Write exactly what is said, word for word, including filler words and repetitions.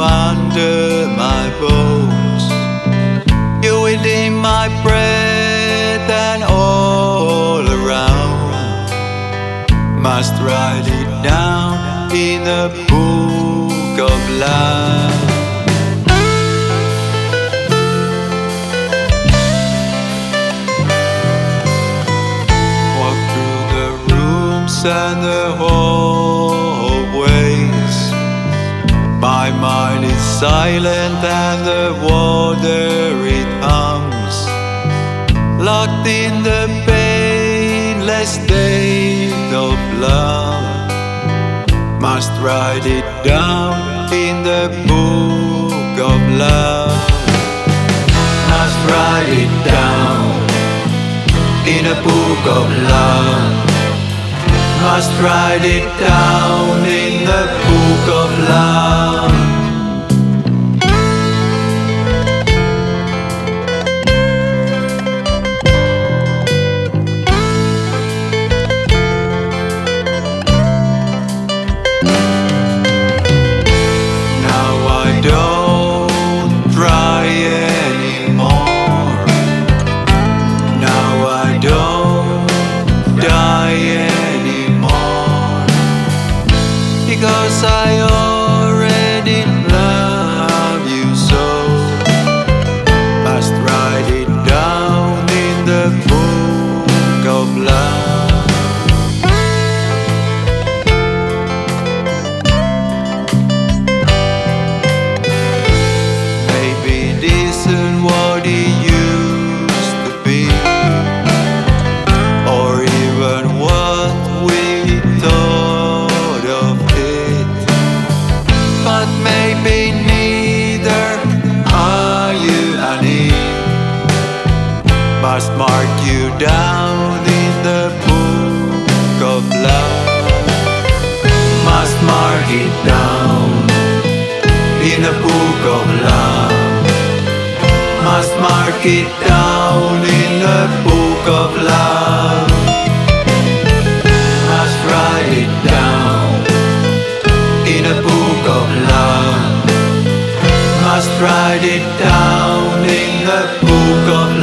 under my bones. You're within my breath and all around. Must write it down in a book of life. Walk through the rooms and the hallways. My mind is silent and the water it hums. Locked in the painless state of love. Must write it down in the book of love. Must write it down in a book of love. Must write it down in the book of love. Now I don't try anymore. Now I don't die anymore, because I already love you so. Must write it down in the book of love. Maybe this isn't what it used to be, or even what we thought of it. But maybe neither are you and it. Must mark you down in the book of love. Must mark it down in a book of love. Must mark it down in a book of love. Must write it down in a book of love. Must write it down in the book of love.